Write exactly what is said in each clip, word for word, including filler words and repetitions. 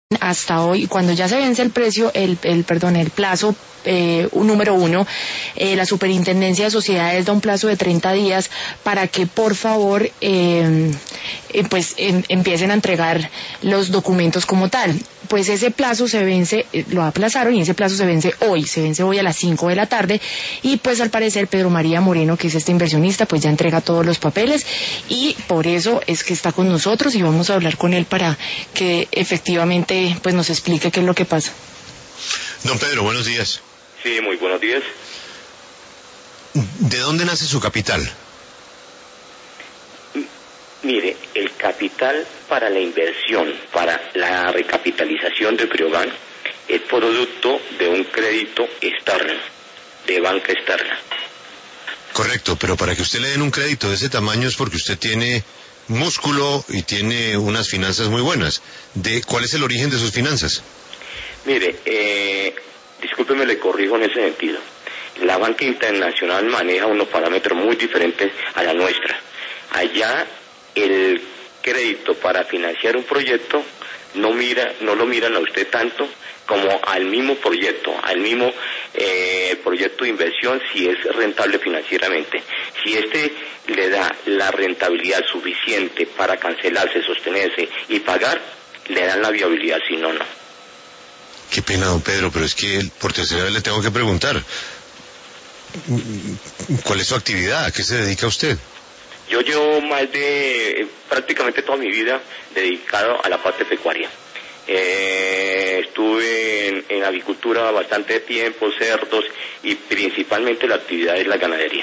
hasta hoy, cuando ya se vence el precio, el, el perdón, el plazo eh, número uno, eh, la Superintendencia de Sociedades da un plazo de treinta días para que por favor eh, eh, pues em, empiecen a entregar los documentos como tal. Pues ese plazo se vence, eh, lo aplazaron y ese plazo se vence hoy, se vence hoy a las cinco de la tarde y pues al parecer Pedro María Moreno, que es este inversionista, pues ya entrega todos los papeles y por eso es que está con nosotros y vamos a hablar con él para que efectivamente pues nos explique qué es lo que pasa. Don Pedro, buenos días. Sí, muy buenos días. ¿De dónde nace su capital? Mire, el capital para la inversión, para la recapitalización de Friogan, es producto de un crédito externo, de banca externa. Correcto, pero para que usted le den un crédito de ese tamaño es porque usted tiene músculo y tiene unas finanzas muy buenas. ¿De cuál es el origen de sus finanzas? Mire, eh, discúlpeme, le corrijo en ese sentido. La banca internacional maneja unos parámetros muy diferentes a la nuestra. Allá el crédito para financiar un proyecto no mira, no lo miran a usted tanto como al mismo proyecto, al mismo eh, proyecto de inversión, si es rentable financieramente. Si este le da la rentabilidad suficiente para cancelarse, sostenerse y pagar, le dan la viabilidad, si no, no. Qué pena, don Pedro, pero es que por tercera vez le tengo que preguntar. ¿Cuál es su actividad? ¿A qué se dedica usted? Yo llevo más de prácticamente toda mi vida dedicado a la parte pecuaria. Eh, estuve en, en avicultura bastante tiempo, cerdos, y principalmente la actividad es la ganadería.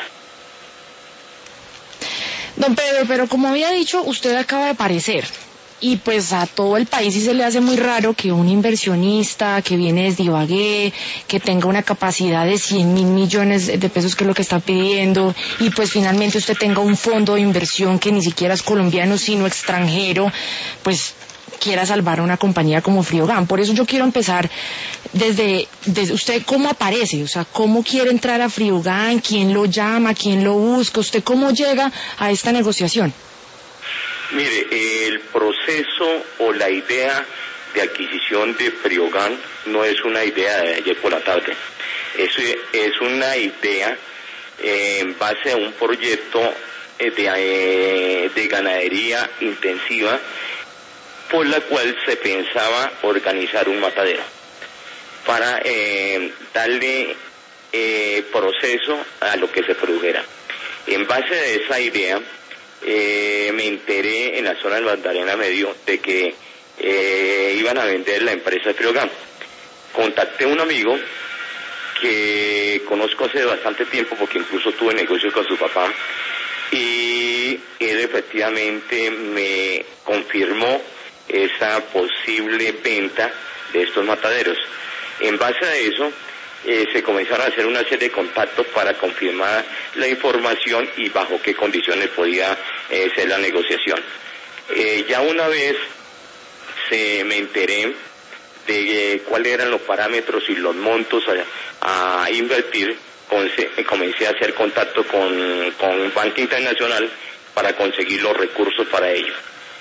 Don Pedro, pero como había dicho, usted acaba de aparecer. Y pues a todo el país sí se le hace muy raro que un inversionista que viene desde Ibagué, que tenga una capacidad de cien mil millones de pesos, que es lo que está pidiendo, y pues finalmente usted tenga un fondo de inversión que ni siquiera es colombiano sino extranjero, pues quiera salvar a una compañía como Friogan. Por eso yo quiero empezar desde, desde usted, ¿cómo aparece? O sea, ¿cómo quiere entrar a Friogan? ¿Quién lo llama? ¿Quién lo busca? ¿Usted cómo llega a esta negociación? Mire, el proceso o la idea de adquisición de Friogan no es una idea de ayer por la tarde. Es, es una idea eh, en base a un proyecto de, eh, de ganadería intensiva por la cual se pensaba organizar un matadero para eh, darle eh, proceso a lo que se produjera. En base a esa idea, Eh, me enteré en la zona del Magdalena Medio de que eh, iban a vender la empresa Friogan. Contacté a un amigo que conozco hace bastante tiempo porque incluso tuve negocios con su papá y él efectivamente me confirmó esa posible venta de estos mataderos. En base a eso Eh, se comenzaron a hacer una serie de contactos para confirmar la información y bajo qué condiciones podía eh, ser la negociación. Eh, ya una vez se me enteré de eh, cuáles eran los parámetros y los montos a, a invertir, comencé, comencé a hacer contacto con, con Banca Internacional para conseguir los recursos para ello.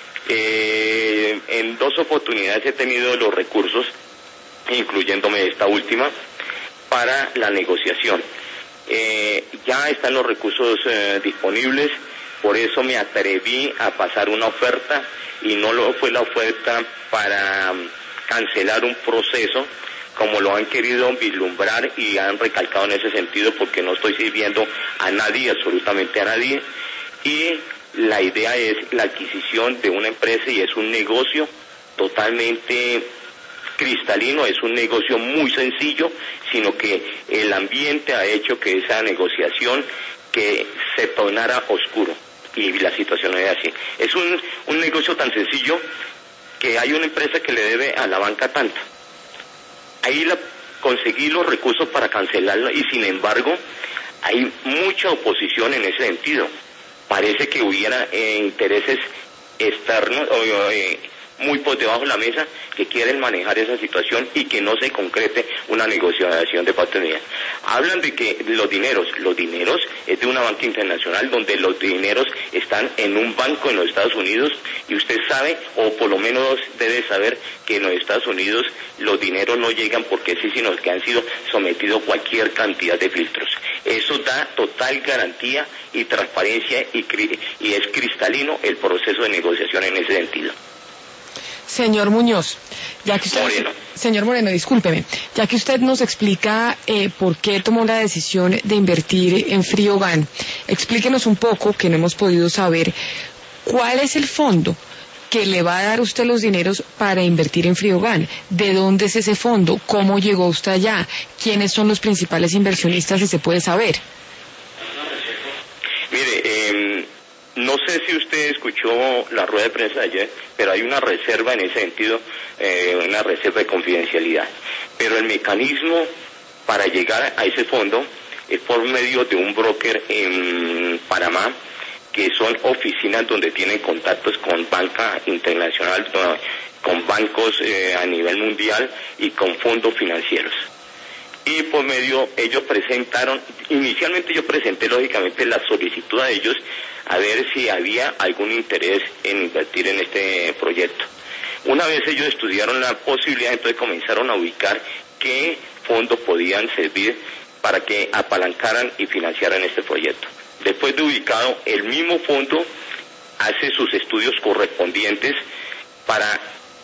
Eh, en dos oportunidades he tenido los recursos, incluyéndome esta última, para la negociación. Eh, ya están los recursos eh, disponibles, por eso me atreví a pasar una oferta y no lo fue la oferta para um, cancelar un proceso como lo han querido vislumbrar y han recalcado en ese sentido, porque no estoy sirviendo a nadie, absolutamente a nadie, y la idea es la adquisición de una empresa y es un negocio totalmente cristalino, es un negocio muy sencillo, sino que el ambiente ha hecho que esa negociación que se tornara oscuro y la situación es así. Es un, un negocio tan sencillo que hay una empresa que le debe a la banca tanto. Ahí la, conseguí los recursos para cancelarla y sin embargo hay mucha oposición en ese sentido. Parece que hubiera eh, intereses externos o eh, muy por debajo de la mesa, que quieren manejar esa situación y que no se concrete una negociación de parte mía. Hablan de que los dineros, los dineros es de una banca internacional donde los dineros están en un banco en los Estados Unidos y usted sabe, o por lo menos debe saber, que en los Estados Unidos los dineros no llegan porque sí, sino que han sido sometidos a cualquier cantidad de filtros. Eso da total garantía y transparencia y, y es cristalino el proceso de negociación en ese sentido. Señor Muñoz, ya que usted, Moreno. señor Moreno, discúlpeme, ya que usted nos explica eh, por qué tomó la decisión de invertir en Friogan, explíquenos un poco, que no hemos podido saber, ¿cuál es el fondo que le va a dar usted los dineros para invertir en Friogan? ¿De dónde es ese fondo? ¿Cómo llegó usted allá? ¿Quiénes son los principales inversionistas, si se puede saber? Mire, eh, no sé si usted escuchó la rueda de prensa de ayer, pero hay una reserva en ese sentido, eh, una reserva de confidencialidad. Pero el mecanismo para llegar a ese fondo es por medio de un broker en Panamá, que son oficinas donde tienen contactos con banca internacional, con bancos eh, a nivel mundial y con fondos financieros. Y por medio, ellos presentaron, inicialmente yo presenté lógicamente la solicitud a ellos a ver si había algún interés en invertir en este proyecto. Una vez ellos estudiaron la posibilidad, entonces comenzaron a ubicar qué fondos podían servir para que apalancaran y financiaran este proyecto. Después de ubicado, el mismo fondo hace sus estudios correspondientes para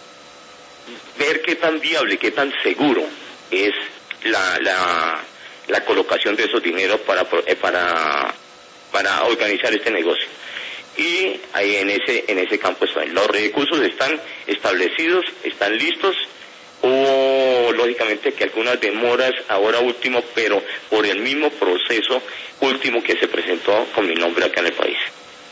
ver qué tan viable, qué tan seguro es la la, la colocación de esos dineros para para para organizar este negocio. Y ahí en ese en ese campo están. Los recursos están establecidos, están listos. Hubo lógicamente que algunas demoras ahora último, pero por el mismo proceso último que se presentó con mi nombre acá en el país.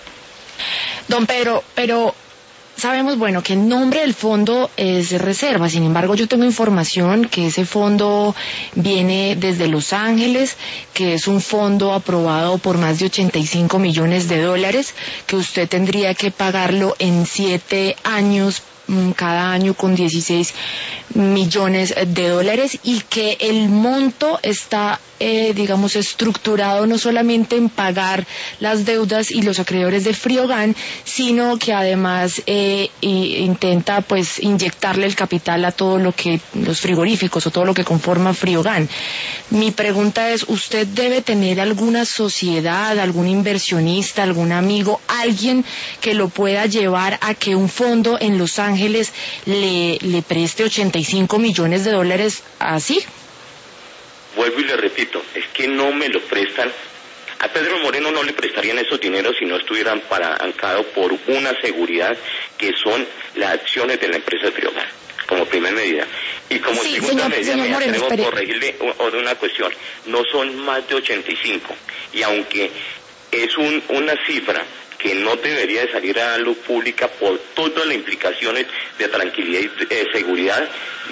Don Pedro, pero sabemos, bueno, que el nombre del fondo es reserva. Sin embargo, yo tengo información que ese fondo viene desde Los Ángeles, que es un fondo aprobado por más de ochenta y cinco millones de dólares, que usted tendría que pagarlo en siete años, cada año con dieciséis millones de dólares, y que el monto está eh, digamos estructurado no solamente en pagar las deudas y los acreedores de Friogan, sino que además eh, intenta pues inyectarle el capital a todo lo que los frigoríficos o todo lo que conforma Friogan. Mi pregunta es, ¿usted debe tener alguna sociedad, algún inversionista, algún amigo, alguien que lo pueda llevar a que un fondo en Los Ángeles le, le preste ochenta y cinco millones de dólares así? Vuelvo y le repito, es que no me lo prestan. A Pedro Moreno no le prestarían esos dineros si no estuvieran apalancados por una seguridad que son las acciones de la empresa de Friogan, como primera medida. Y como sí, segunda señor, medida señor me Moreno, atrevo a espere. corregirle una cuestión. No son más de ochenta y cinco. Y aunque es un, una cifra que no debería de salir a la luz pública por todas las implicaciones de tranquilidad y eh, seguridad,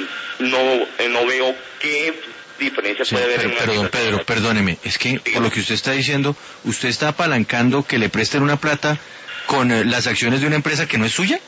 no, eh, no veo qué diferencia sí, puede haber pero, en una pero, don Pedro, perdóneme, es que Dígame. Por lo que usted está diciendo, usted está apalancando que le presten una plata con eh, las acciones de una empresa que no es suya.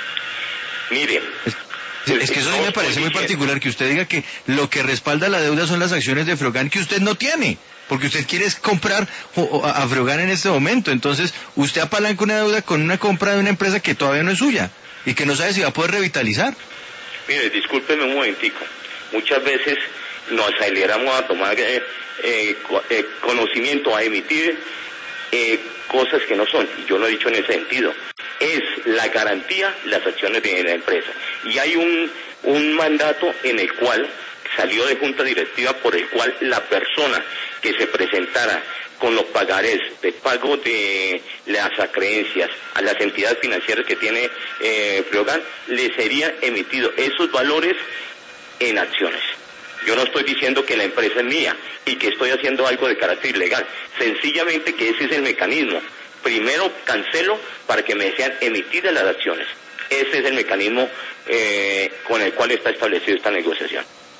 Mire, es, es que eso sí me parece muy particular, que usted diga que lo que respalda la deuda son las acciones de Friogan que usted no tiene, porque usted quiere comprar a Friogan en este momento. Entonces usted apalanca una deuda con una compra de una empresa que todavía no es suya y que no sabe si va a poder revitalizar. Mire, discúlpeme un momentico, muchas veces nos aceleramos a tomar eh, eh, eh, conocimiento, a emitir eh, cosas que no son, y yo lo he dicho en ese sentido. Es la garantía las acciones de la empresa. Y hay un, un mandato en el cual salió de junta directiva por el cual la persona que se presentara con los pagarés de pago de las acreencias a las entidades financieras que tiene eh, Friogan, le serían emitidos esos valores en acciones. Yo no estoy diciendo que la empresa es mía y que estoy haciendo algo de carácter ilegal. Sencillamente que ese es el mecanismo. Primero cancelo para que me sean emitidas las acciones. Ese es el mecanismo eh, con el cual está establecida esta negociación.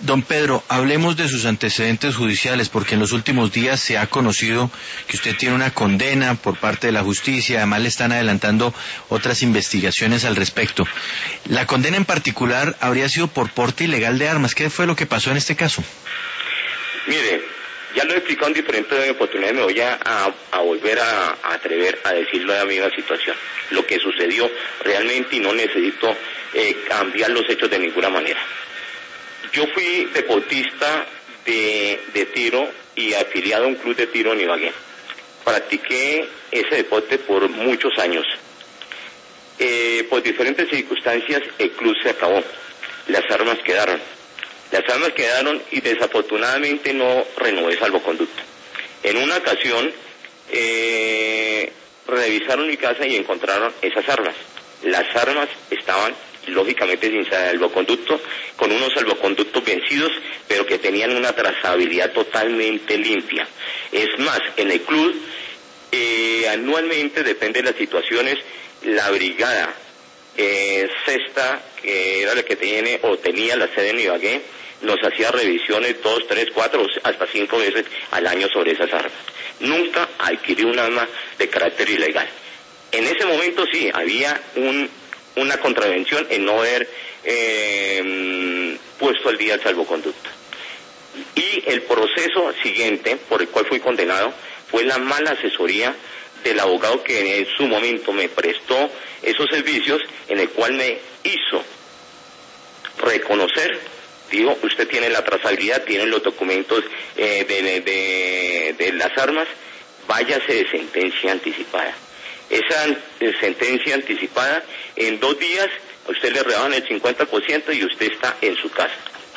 Don Pedro, hablemos de sus antecedentes judiciales, porque en los últimos días se ha conocido que usted tiene una condena por parte de la justicia, además le están adelantando otras investigaciones al respecto. La condena en particular habría sido por porte ilegal de armas. ¿Qué fue lo que pasó en este caso? Mire, ya lo he explicado en diferentes oportunidades, me voy a, a, a volver a, a atrever a decirlo de la misma situación, lo que sucedió realmente, y no necesito eh, cambiar los hechos de ninguna manera. Yo fui deportista de, de tiro y afiliado a un club de tiro en Ibagué. Practiqué ese deporte por muchos años. Eh, por diferentes circunstancias el club se acabó, las armas quedaron. Las armas quedaron y desafortunadamente no renové salvoconducto. En una ocasión eh, revisaron mi casa y encontraron esas armas. Las armas estaban lógicamente sin salvoconducto, con unos salvoconductos vencidos, pero que tenían una trazabilidad totalmente limpia. Es más, en el club, eh, anualmente, depende de las situaciones, la brigada eh, sexta, que era la que tiene o tenía la sede en Ibagué, nos hacía revisiones dos, tres, cuatro, hasta cinco veces al año sobre esas armas. Nunca adquirí un arma de carácter ilegal. En ese momento sí, había un una contravención en no haber eh, puesto al día el salvoconducto. Y el proceso siguiente, por el cual fui condenado, fue la mala asesoría del abogado que en su momento me prestó esos servicios, en el cual me hizo reconocer, digo, usted tiene la trazabilidad, tiene los documentos eh, de, de, de, de las armas, váyase de sentencia anticipada. Esa eh, sentencia anticipada, en dos días, a usted le rebajan el cincuenta por ciento y usted está en su casa.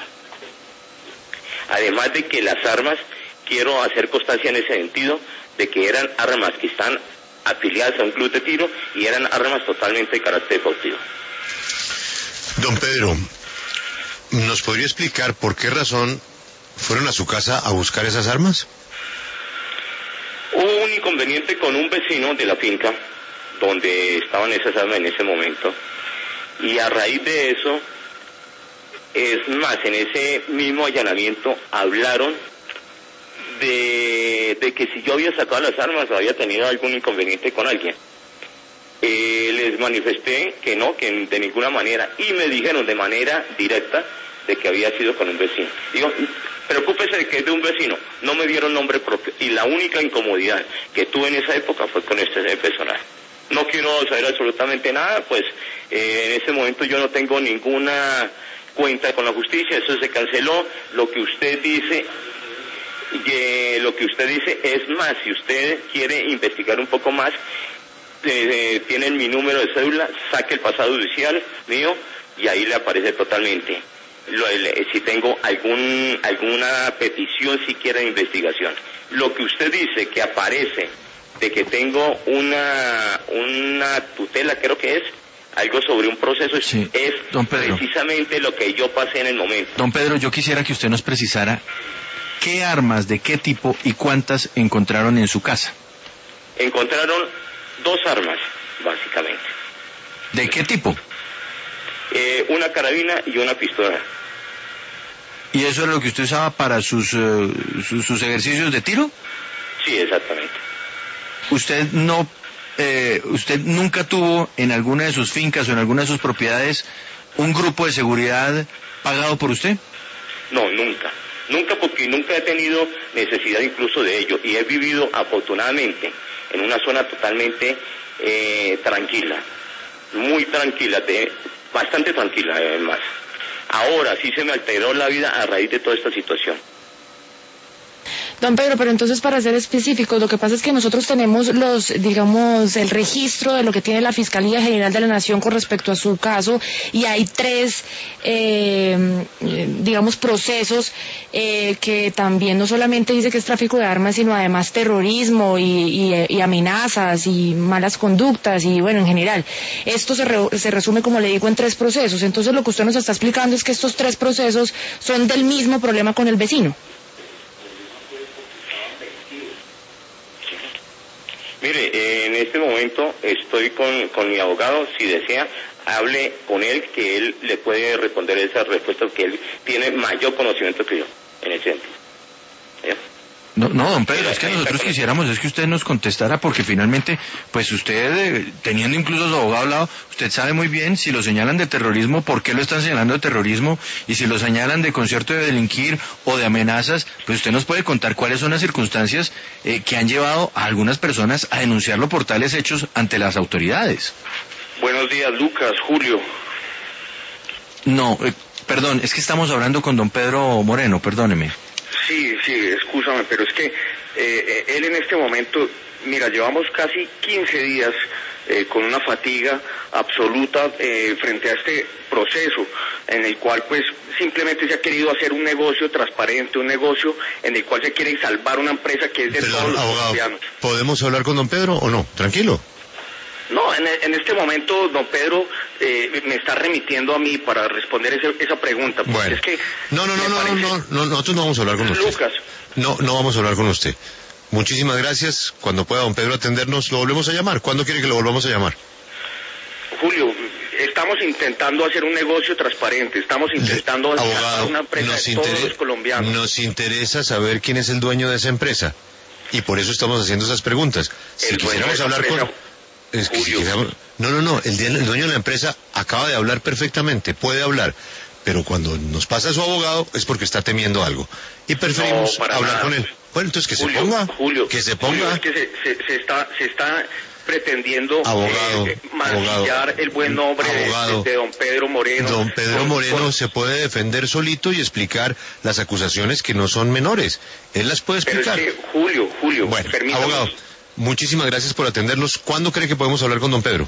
Además de que las armas, quiero hacer constancia en ese sentido, de que eran armas que están afiliadas a un club de tiro y eran armas totalmente de carácter deportivo. Don Pedro, ¿nos podría explicar por qué razón fueron a su casa a buscar esas armas? Hubo un inconveniente con un vecino de la finca donde estaban esas armas en ese momento, y a raíz de eso, es más, en ese mismo allanamiento hablaron de, de que si yo había sacado las armas o había tenido algún inconveniente con alguien. Eh, les manifesté que no, que de ninguna manera, y me dijeron de manera directa de que había sido con un vecino. Digo, preocúpese de que es de un vecino, no me dieron nombre propio, y la única incomodidad que tuve en esa época fue con este personaje. No quiero saber absolutamente nada, pues eh, en ese momento yo no tengo ninguna cuenta con la justicia, eso se canceló. Lo que usted dice, eh, lo que usted dice es más, si usted quiere investigar un poco más, eh, tienen mi número de cédula, saque el pasado judicial mío y ahí le aparece totalmente. Lo, el, si tengo algún alguna petición siquiera de investigación. Lo que usted dice que aparece de que tengo una una tutela, creo que es algo sobre un proceso, sí, es don Pedro, precisamente lo que yo pasé en el momento. Don Pedro, yo quisiera que usted nos precisara qué armas, de qué tipo y cuántas encontraron en su casa. Encontraron dos armas, básicamente. ¿De qué tipo? Eh, una carabina y una pistola. ¿Y eso es lo que usted usaba para sus, uh, sus, sus ejercicios de tiro? Sí, exactamente. ¿Usted no, eh, usted nunca tuvo en alguna de sus fincas o en alguna de sus propiedades un grupo de seguridad pagado por usted? No, nunca. Nunca, porque nunca he tenido necesidad incluso de ello. Y he vivido afortunadamente en una zona totalmente eh, tranquila. Muy tranquila, de, bastante tranquila además. Ahora sí se me alteró la vida a raíz de toda esta situación. Don Pedro, pero entonces para ser específicos, lo que pasa es que nosotros tenemos los, digamos, el registro de lo que tiene la Fiscalía General de la Nación con respecto a su caso, y hay tres, eh, digamos, procesos eh, que también no solamente dice que es tráfico de armas, sino además terrorismo y, y, y amenazas y malas conductas y, bueno, en general. Esto se, re, se resume, como le digo, en tres procesos. Entonces lo que usted nos está explicando es que estos tres procesos son del mismo problema con el vecino. Mire, eh, en este momento estoy con, con mi abogado, si desea, hable con él, que él le puede responder esas respuestas, que él tiene mayor conocimiento que yo en ese sentido. ¿Ya? No, no, don Pedro, es que nosotros quisiéramos es que usted nos contestara, porque finalmente, pues usted, eh, teniendo incluso su abogado al lado, usted sabe muy bien si lo señalan de terrorismo, por qué lo están señalando de terrorismo, y si lo señalan de concierto de delinquir o de amenazas, pues usted nos puede contar cuáles son las circunstancias eh, que han llevado a algunas personas a denunciarlo por tales hechos ante las autoridades. Buenos días, Lucas, Julio. No, eh, perdón, es que estamos hablando con don Pedro Moreno, perdóneme. Sí, sí, excúsame, pero es que eh, él en este momento, mira, llevamos casi quince días eh, con una fatiga absoluta eh, frente a este proceso en el cual pues simplemente se ha querido hacer un negocio transparente, un negocio en el cual se quiere salvar una empresa que es de Perdón, todos los abogado, colombianos. ¿podemos hablar con don Pedro o no? Tranquilo. No, en, en este momento don Pedro eh, me está remitiendo a mí para responder ese, esa pregunta. Bueno, es que no, no, no, no, parece... no, no, nosotros no vamos a hablar con usted. Lucas. No, no vamos a hablar con usted. Muchísimas gracias. Cuando pueda don Pedro atendernos, lo volvemos a llamar. ¿Cuándo quiere que lo volvamos a llamar? Julio, estamos intentando hacer un negocio transparente, estamos intentando Abogado, una empresa nos, de todos inter... los colombianos. nos interesa saber quién es el dueño de esa empresa. Y por eso estamos haciendo esas preguntas. Si El dueño quisiéramos de esa hablar empresa, con... Es que si Julio. quisiéramos- No, no, no. El, el dueño de la empresa acaba de hablar perfectamente. Puede hablar. Pero cuando nos pasa su abogado es porque está temiendo algo. Y preferimos No, para hablar nada. con él. Bueno, entonces que Julio, se ponga. Julio, que se Julio, ponga. es que se, se, se está, se está pretendiendo Abogado, eh, mancillar abogado, el buen nombre de- abogado. de, de don Pedro Moreno. Don Pedro Con- Moreno con- se puede defender solito y explicar las acusaciones que no son menores. Él las puede Pero es explicar. que, Julio, Julio, Bueno, permítame. abogado, muchísimas gracias por atendernos. ¿Cuándo cree que podemos hablar con don Pedro?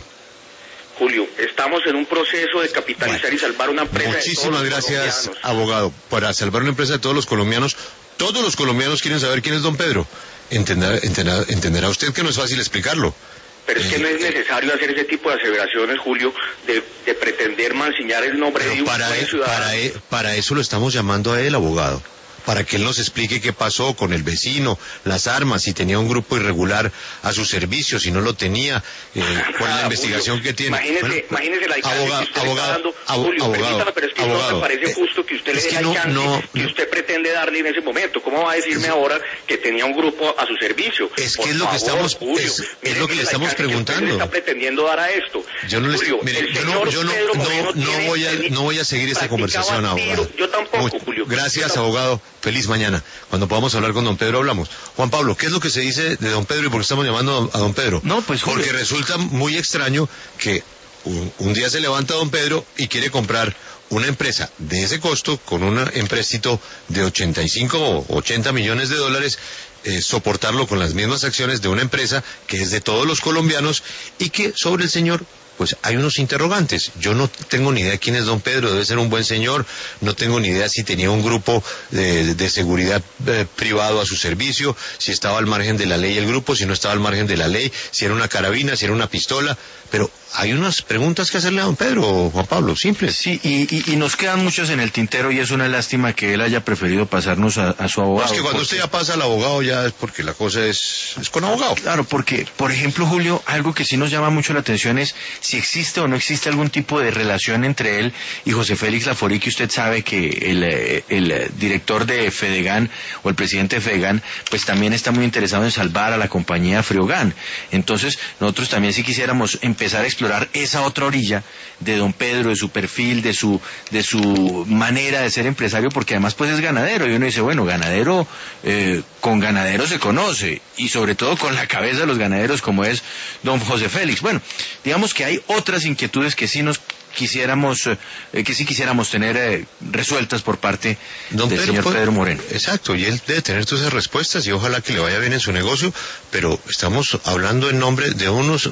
Julio, estamos en un proceso de capitalizar Bueno, y salvar una empresa de todos Muchísimas los gracias, colombianos. abogado. Para salvar una empresa de todos los colombianos, todos los colombianos quieren saber quién es don Pedro. Entenderá, entenderá, entenderá usted que no es fácil explicarlo. Pero es que Eh, no es necesario hacer ese tipo de aseveraciones, Julio, de, de pretender mancillar el nombre de Pero un para, buen e- ciudadano. para, e- para eso lo estamos llamando a él, abogado. Para que él nos explique qué pasó con el vecino, las armas, si tenía un grupo irregular a su servicio, si no lo tenía, eh, cuál es la Ah, investigación Julio, que tiene. Imagínese, Bueno, imagínese el alcance abogado, que usted abogado, le está dando. abo- Julio, abogado, permítame, pero es que no abogado, me parece eh, justo que usted le es dé que el no- alcance no- que no. usted pretende darle en ese momento. ¿Cómo va a decirme ahora que tenía un grupo a su servicio? Es que Por es lo que favor, estamos- Julio, es- es mire lo que le el estamos alcance que usted preguntando. le está pretendiendo dar a esto. Yo no les, Julio, mire, el yo no, señor yo no, Pedro no, Moreno no tiene- voy a, no voy a seguir esta practicaba conversación, tiro. abogado. Yo tampoco, Muy- Julio. Gracias, Yo tampoco. abogado. Feliz mañana. Cuando podamos hablar con don Pedro, hablamos. Juan Pablo, ¿qué es lo que se dice de don Pedro y por qué estamos llamando a don Pedro? No, pues, Julio. Porque resulta muy extraño que un, un día se levanta don Pedro y quiere comprar una empresa de ese costo con un empréstito de ochenta y cinco o ochenta millones de dólares, eh, soportarlo con las mismas acciones de una empresa que es de todos los colombianos y que sobre el señor pues hay unos interrogantes. Yo no tengo ni idea quién es don Pedro, debe ser un buen señor, no tengo ni idea si tenía un grupo de, de seguridad eh, privado a su servicio, si estaba al margen de la ley el grupo, si no estaba al margen de la ley, si era una carabina, si era una pistola, pero hay unas preguntas que hacerle a don Pedro, Juan Pablo, simples. Sí, y, y, y nos quedan muchos en el tintero y es una lástima que él haya preferido pasarnos a, a su abogado. Es que cuando porque- usted ya pasa al abogado ya es porque la cosa es, es con abogado. Claro, porque, por ejemplo, Julio, algo que sí nos llama mucho la atención es si existe o no existe algún tipo de relación entre él y José Félix Laforí, que usted sabe que el, eh, el eh, director de Fedegan o el presidente de Fedegan, pues también está muy interesado en salvar a la compañía Friogan. Entonces, nosotros también sí quisiéramos empezar a explorar esa otra orilla de don Pedro, de su perfil, de su, de su manera de ser empresario, porque además pues es ganadero, y uno dice, bueno, ganadero, eh, con ganadero se conoce, y sobre todo con la cabeza de los ganaderos como es don José Félix. Bueno, digamos que hay otras inquietudes que sí nos quisiéramos, eh, que sí quisiéramos tener eh, resueltas por parte Don del Pedro, señor pues, Pedro Moreno. Exacto, y él debe tener todas esas respuestas y ojalá que le vaya bien en su negocio, pero estamos hablando en nombre de unos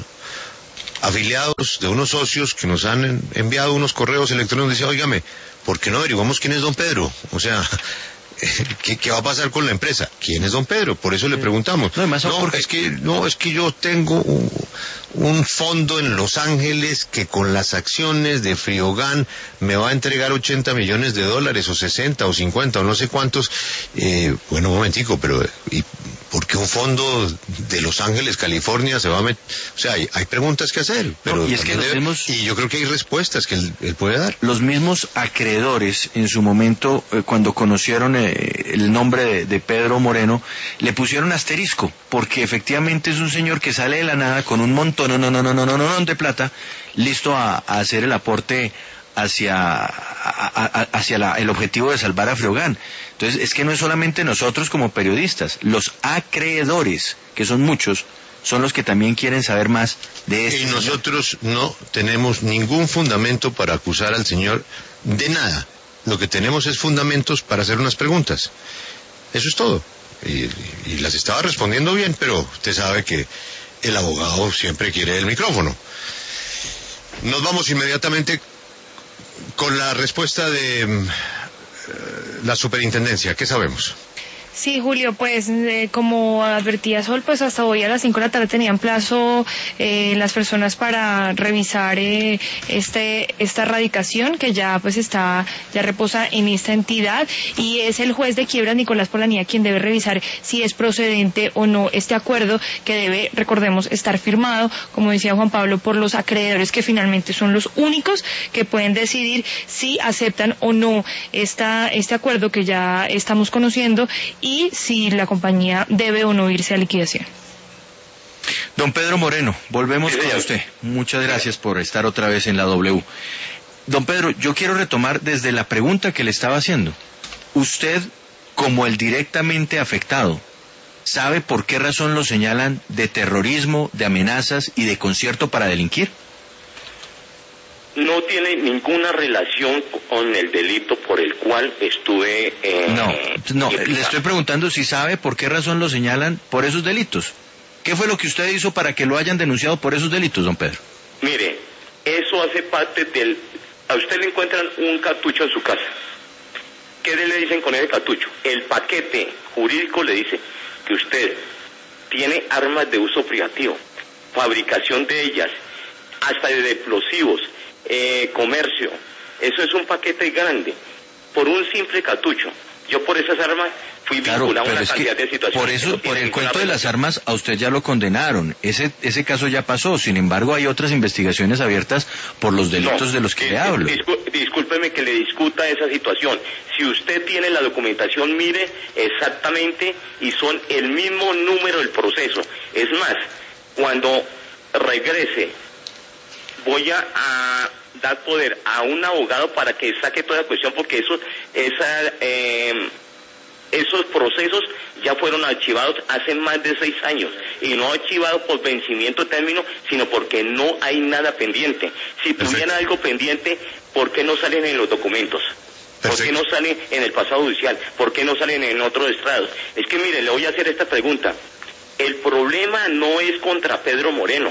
afiliados, de unos socios que nos han en- enviado unos correos electrónicos, dice, óigame, ¿por qué no averiguamos quién es don Pedro? O sea, ¿qué, qué va a pasar con la empresa? ¿Quién es don Pedro? Por eso le preguntamos. No, además, No, porque- es que, no, es que yo tengo un, un fondo en Los Ángeles que con las acciones de Friogan me va a entregar ochenta millones de dólares, o sesenta, o cincuenta, o no sé cuántos. Eh, bueno, un momentico, pero ¿y ¿por qué un fondo de Los Ángeles, California, se va a meter? O sea, hay, hay preguntas que hacer, pero no, y, es que debe, mismos, y yo creo que hay respuestas que él, él puede dar. Los mismos acreedores, en su momento, eh, cuando conocieron eh, el nombre de, de Pedro Moreno, le pusieron asterisco, porque efectivamente es un señor que sale de la nada con un montón, no, no, no, no, no, no, no, de plata, listo a, a hacer el aporte hacia, a, a, hacia la, el objetivo de salvar a Freogán. Entonces, es que no es solamente nosotros como periodistas, los acreedores, que son muchos, son los que también quieren saber más de esto. Y nosotros no tenemos ningún fundamento para acusar al señor de nada. Lo que tenemos es fundamentos para hacer unas preguntas. Eso es todo. Y, y las estaba respondiendo bien, pero usted sabe que el abogado siempre quiere el micrófono. Nos vamos inmediatamente con la respuesta de uh, la superintendencia. ¿Qué sabemos? Sí, Julio, pues eh, como advertía Sol, pues hasta hoy a las cinco de la tarde tenían plazo eh, las personas para revisar eh, este esta erradicación que ya pues está, ya reposa en esta entidad, y es el juez de quiebra, Nicolás Polanía, quien debe revisar si es procedente o no este acuerdo, que debe, recordemos, estar firmado, como decía Juan Pablo, por los acreedores, que finalmente son los únicos que pueden decidir si aceptan o no esta este acuerdo que ya estamos conociendo, y si la compañía debe o no irse a liquidación. Don Pedro Moreno, volvemos sí, con usted. Muchas gracias por estar otra vez en la W. Don Pedro, yo quiero retomar desde la pregunta que le estaba haciendo. Usted, como el directamente afectado, ¿sabe por qué razón lo señalan de terrorismo, de amenazas y de concierto para delinquir? No tiene ninguna relación con el delito por el cual estuve... Eh, no, no, implicado. Le estoy preguntando si sabe por qué razón lo señalan por esos delitos. ¿Qué fue lo que usted hizo para que lo hayan denunciado por esos delitos, don Pedro? Mire, eso hace parte del... A usted le encuentran un cartucho en su casa. ¿Qué le dicen con ese cartucho? El paquete jurídico le dice que usted tiene armas de uso privativo, fabricación de ellas, hasta de explosivos, Eh, comercio. Eso es un paquete grande por un simple cartucho. Yo por esas armas fui claro, vinculado a una es cantidad que de situaciones. por eso, no por el ninguna cuento de las relación. armas, a usted ya lo condenaron. Ese ese caso ya pasó. Sin embargo, hay otras investigaciones abiertas por los delitos no, de los que dis le hablo. Discú discúlpeme que le discuta esa situación. Si usted tiene la documentación, mire exactamente, y son el mismo número del proceso. Es más, cuando regrese, voy a, a dar poder a un abogado para que saque toda la cuestión, porque eso, esa, eh, esos procesos ya fueron archivados hace más de seis años, y no archivados por vencimiento de término, sino porque no hay nada pendiente. Si tuvieran algo pendiente, ¿por qué no salen en los documentos? ¿Por qué no salen en el pasado judicial? ¿Por qué no salen en otros estrados? Es que mire, le voy a hacer esta pregunta. El problema no es contra Pedro Moreno,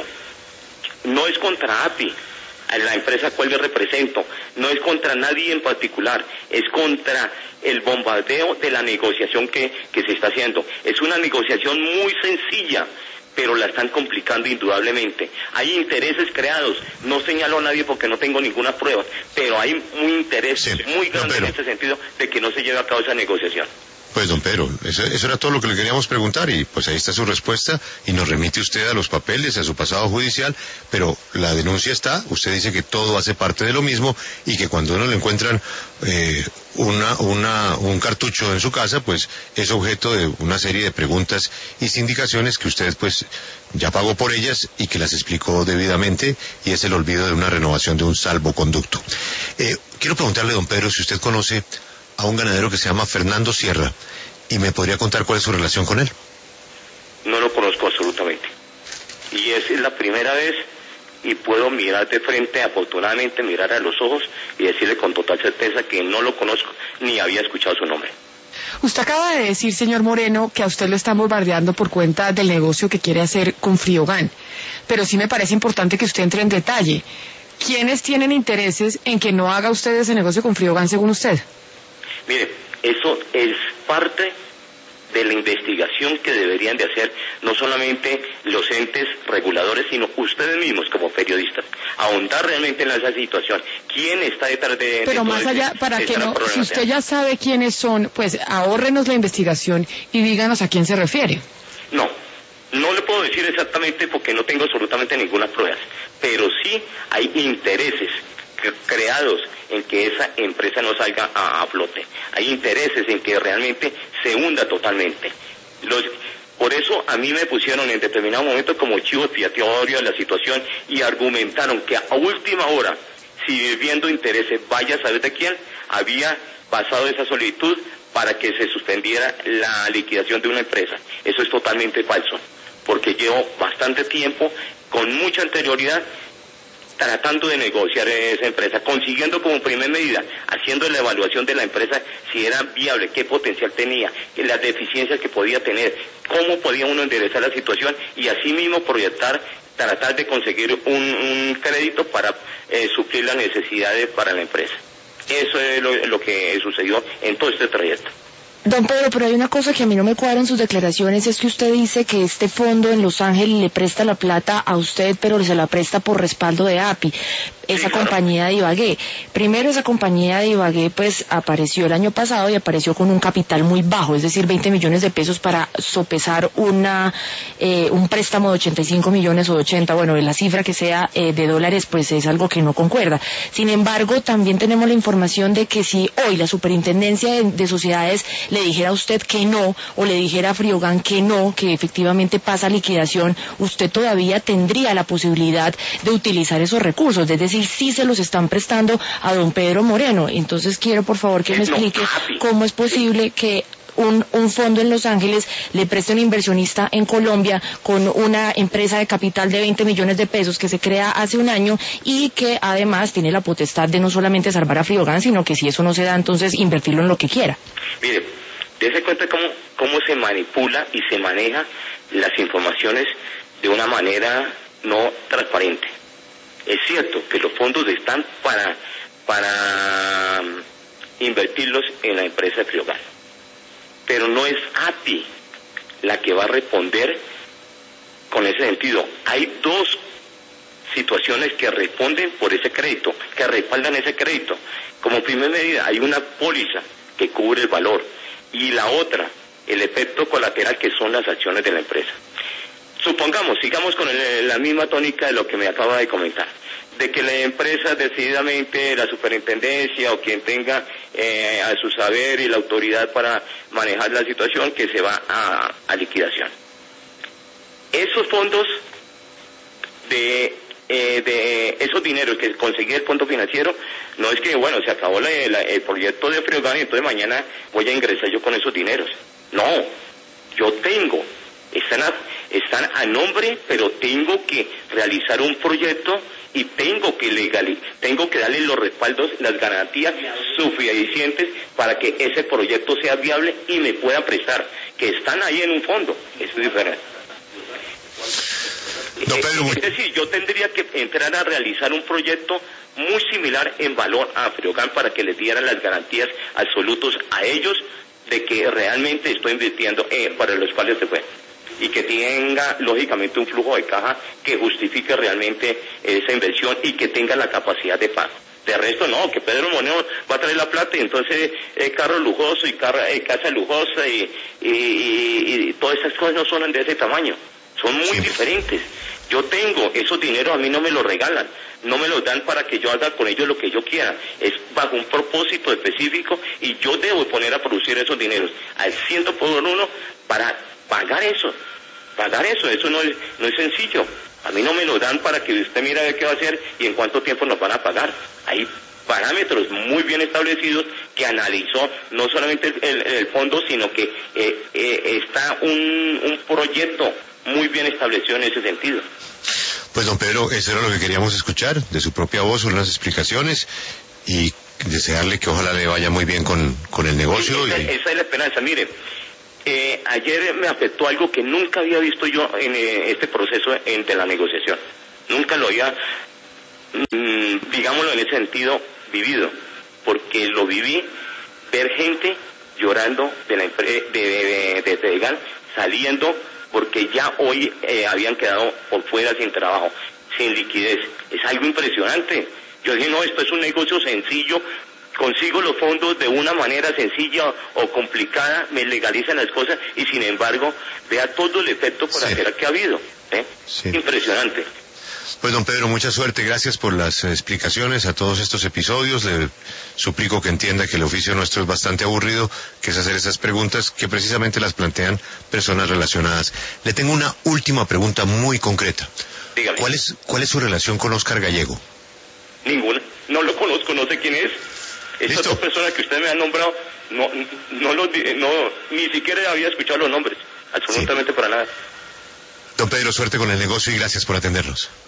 no es contra A P I, a la empresa a cual yo represento, no es contra nadie en particular, es contra el bombardeo de la negociación que, que se está haciendo. Es una negociación muy sencilla, pero la están complicando indudablemente. Hay intereses creados, no señalo a nadie porque no tengo ninguna prueba, pero hay un interés sí, muy grande no, en este sentido de que no se lleve a cabo esa negociación. Pues don Pedro, eso, eso era todo lo que le queríamos preguntar, y pues ahí está su respuesta, y nos remite usted a los papeles, a su pasado judicial, pero la denuncia está, usted dice que todo hace parte de lo mismo, y que cuando uno le encuentran eh, una, una, un cartucho en su casa, pues es objeto de una serie de preguntas y sindicaciones que usted pues ya pagó por ellas y que las explicó debidamente, y es el olvido de una renovación de un salvoconducto. Eh, quiero preguntarle, don Pedro, si usted conoce a un ganadero que se llama Fernando Sierra, y me podría contar cuál es su relación con él. No lo conozco absolutamente, y es la primera vez, y puedo mirar de frente, afortunadamente mirar a los ojos y decirle con total certeza que no lo conozco ni había escuchado su nombre. Usted acaba de decir, señor Moreno, que a usted lo están bombardeando por cuenta del negocio que quiere hacer con Friogán, pero sí me parece importante que usted entre en detalle. ¿Quiénes tienen intereses en que no haga usted ese negocio con Friogán según usted? Mire, eso es parte de la investigación que deberían de hacer no solamente los entes reguladores, sino ustedes mismos como periodistas, ahondar realmente en esa situación. ¿Quién está detrás de... Pero de más allá, ese, para de que no, si usted ya sabe quiénes son, pues ahórrenos la investigación y díganos a quién se refiere. No, no le puedo decir exactamente porque no tengo absolutamente ninguna prueba, pero sí hay intereses creados en que esa empresa no salga a, a flote. Hay intereses en que realmente se hunda totalmente. Los, por eso a mí me pusieron en determinado momento como chivo expiatorio de la situación y argumentaron que a última hora, si viendo intereses, vaya a saber de quién, había pasado esa solicitud para que se suspendiera la liquidación de una empresa. Eso es totalmente falso, porque llevo bastante tiempo, con mucha anterioridad, tratando de negociar esa empresa, consiguiendo como primera medida, haciendo la evaluación de la empresa, si era viable, qué potencial tenía, las deficiencias que podía tener, cómo podía uno enderezar la situación y así mismo proyectar, tratar de conseguir un, un crédito para eh, suplir las necesidades para la empresa. Eso es lo, lo que sucedió en todo este trayecto. Don Pedro, pero hay una cosa que a mí no me cuadra en sus declaraciones, es que usted dice que este fondo en Los Ángeles le presta la plata a usted, pero se la presta por respaldo de A P I, esa sí, claro. compañía de Ibagué. Primero, esa compañía de Ibagué pues apareció el año pasado y apareció con un capital muy bajo, es decir, veinte millones de pesos para sopesar una eh, un préstamo de ochenta y cinco millones o de ochenta, bueno, de la cifra que sea eh, de dólares, pues es algo que no concuerda. Sin embargo, también tenemos la información de que si hoy la Superintendencia de, de Sociedades le dijera a usted que no, o le dijera a Friogan que no, que efectivamente pasa liquidación, usted todavía tendría la posibilidad de utilizar esos recursos, es decir, sí se los están prestando a don Pedro Moreno. Entonces quiero por favor que me explique cómo es posible que Un, un fondo en Los Ángeles le preste a un inversionista en Colombia con una empresa de capital de veinte millones de pesos que se crea hace un año y que además tiene la potestad de no solamente salvar a Friogan, sino que si eso no se da, entonces invertirlo en lo que quiera. Mire, dése cuenta cómo, cómo se manipula y se maneja las informaciones de una manera no transparente. Es cierto que los fondos están para, para invertirlos en la empresa de Friogan, pero no es A P I la que va a responder con ese sentido. Hay dos situaciones que responden por ese crédito, que respaldan ese crédito. Como primera medida, hay una póliza que cubre el valor, y la otra, el efecto colateral, que son las acciones de la empresa. Supongamos, sigamos con el, la misma tónica de lo que me acaba de comentar, de que la empresa decididamente, la superintendencia o quien tenga eh, a su saber y la autoridad para manejar la situación, que se va a, a liquidación. Esos fondos de, eh, de esos dineros que conseguí el fondo financiero, no es que, bueno, se acabó la, la, el proyecto de Friogan y entonces mañana voy a ingresar yo con esos dineros. No, yo tengo, están a, están a nombre, pero tengo que realizar un proyecto y tengo que legalizar, tengo que darle los respaldos, las garantías suficientes para que ese proyecto sea viable y me pueda prestar, que están ahí en un fondo. Eso es diferente. No, Pedro, es decir, yo tendría que entrar a realizar un proyecto muy similar en valor a Friogan para que les dieran las garantías absolutas a ellos de que realmente estoy invirtiendo eh, para los cuales se fue, y que tenga lógicamente un flujo de caja que justifique realmente esa inversión y que tenga la capacidad de pago. De resto no, que Pedro Moreno va a traer la plata y entonces eh, carro lujoso y carro, eh, casa lujosa y, y, y, y todas esas cosas no son de ese tamaño, son muy sí. diferentes. Yo tengo esos dineros, a mí no me los regalan, no me los dan para que yo haga con ellos lo que yo quiera, es bajo un propósito específico y yo debo poner a producir esos dineros al ciento por uno para pagar eso, pagar eso, eso no es, no es sencillo. A mí no me lo dan para que usted mire a ver qué va a hacer y en cuánto tiempo nos van a pagar. Hay parámetros muy bien establecidos que analizó no solamente el, el, el fondo, sino que eh, eh, está un, un proyecto muy bien establecido en ese sentido. Pues don Pedro, eso era lo que queríamos escuchar, de su propia voz, unas explicaciones y desearle que ojalá le vaya muy bien con, con el negocio. Esa, y... esa es la esperanza, mire. Eh, ayer me afectó algo que nunca había visto yo en eh, este proceso en, de la negociación. Nunca lo había, mmm, digámoslo en ese sentido, vivido. Porque lo viví, ver gente llorando de la empresa de, de, de Friogan, saliendo porque ya hoy eh, habían quedado por fuera sin trabajo, sin liquidez. Es algo impresionante. Yo dije, no, esto es un negocio sencillo, consigo los fondos de una manera sencilla o complicada, me legalizan las cosas y sin embargo, vea todo el efecto colateral sí. que ha habido. ¿eh? Sí. Impresionante. Pues don Pedro, mucha suerte, gracias por las explicaciones a todos estos episodios. Le suplico que entienda que el oficio nuestro es bastante aburrido, que es hacer esas preguntas que precisamente las plantean personas relacionadas. Le tengo una última pregunta muy concreta. Dígame. ¿Cuál es, cuál es su relación con Oscar Gallego? Ninguna, no lo conozco, no sé quién es. Estas dos personas que usted me ha nombrado, no, no, lo, no ni siquiera había escuchado los nombres, absolutamente sí. para nada. Don Pedro, suerte con el negocio y gracias por atendernos.